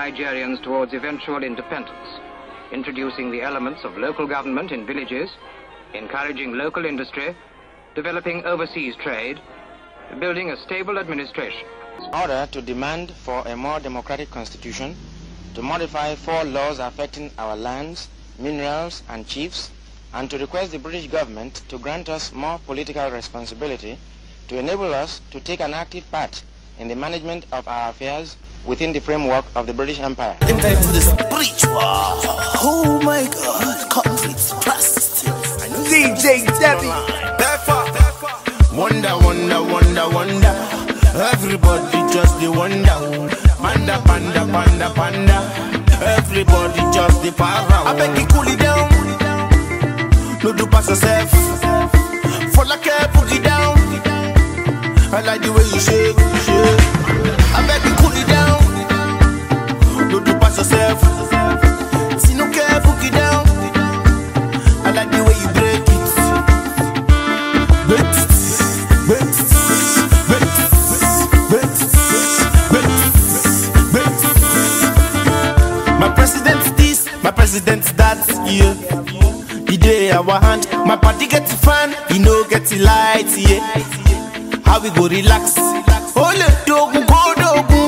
Nigerians towards eventual independence, introducing the elements of local government in villages, encouraging local industry, developing overseas trade, building a stable administration. In order to demand for a more democratic constitution, to modify 4 laws affecting our lands, minerals and chiefs, and to request the British government to grant us more political responsibility to enable us to take an active part in the management of our affairs within the framework of the British Empire. Oh my God, concrete, plastic, DJ Debbie. Wonder, wonder, wonder, wonder. Everybody just the wonder. Panda, panda, panda, panda. Everybody just the para. I beg you cool it down. No do pass yourself. For like a boogie down. I like the way you shake, shake. I beg you cool it down. No do pass yourself. See no care boogie down. I like the way you break it. My president's this, my president's that, yeah. The day our hand, my party get the fan, he no get the light, yeah. How we go relax? Ole dogun go dogun.